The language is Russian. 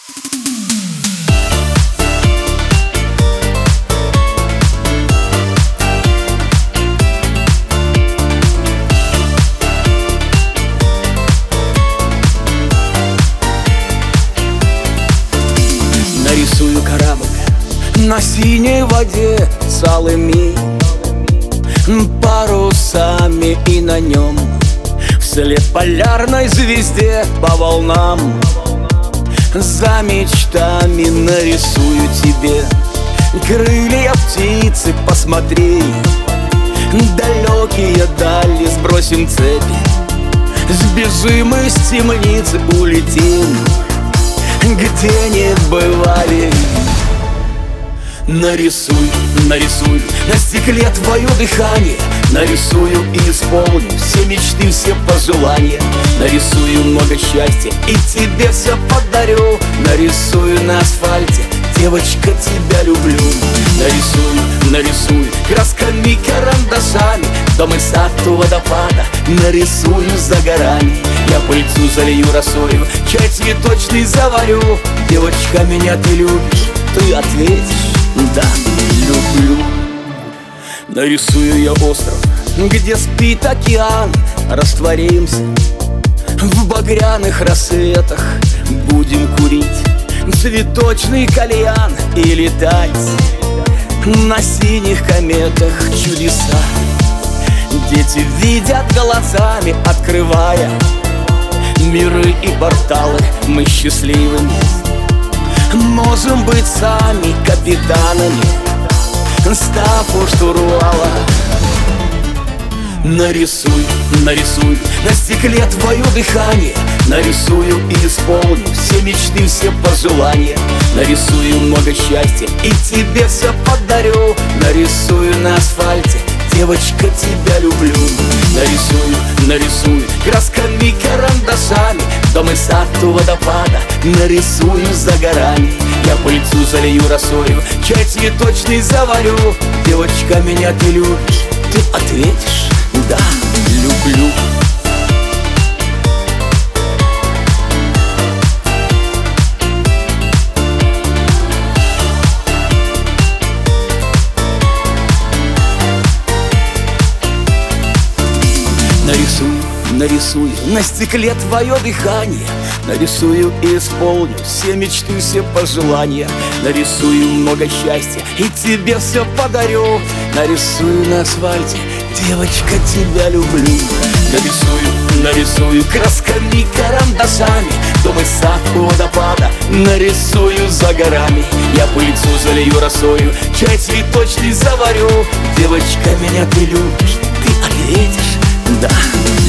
Нарисую корабль на синей воде с алыми парусами, и на нем вслед полярной звезде по волнам за мечтами нарисую тебе крылья птицы. Посмотри, далекие дали, сбросим цепи, сбежим из темницы, улетим, где не бывали. Нарисуй, нарисуй на стекле твое дыхание, нарисую и исполню все мечты, все пожелания. Нарисую много счастья и тебе все подарю. Нарисую на асфальте, девочка, тебя люблю. Нарисую, нарисую красками, карандашами дом и сад у водопада. Нарисую за горами, я пыльцу залью росою, чай цветочный заварю. Девочка, меня ты любишь? Ты ответишь: да, люблю. Нарисую я остров, где спит океан. Растворимся в багряных рассветах, будем курить цветочный кальян и летать на синих кометах. Чудеса дети видят глазами, открывая миры и порталы. Мы счастливыми можем быть сами капитанами, став у штурвала. Нарисуй, нарисуй на стекле твое дыхание, нарисую и исполню все мечты, все пожелания. Нарисую много счастья и тебе все подарю. Нарисую на асфальте, девочка, тебя люблю. Нарисую, нарисую красками, карандашами дом и сад у водопада. Нарисую за горами, я пыльцу залью росою, чай цветочный заварю. Девочка, меня ты любишь? Ты ответишь: да, люблю. Нарисую, нарисую на стекле твое дыхание, нарисую и исполню все мечты, все пожелания. Нарисую много счастья и тебе все подарю. Нарисую на асфальте, девочка, тебя люблю. Нарисую, нарисую красками, карандашами дом и сад у водопада. Нарисую за горами, я пыльцу залью росою, чай цветочный заварю. Девочка, меня ты любишь? Ты ответишь: да.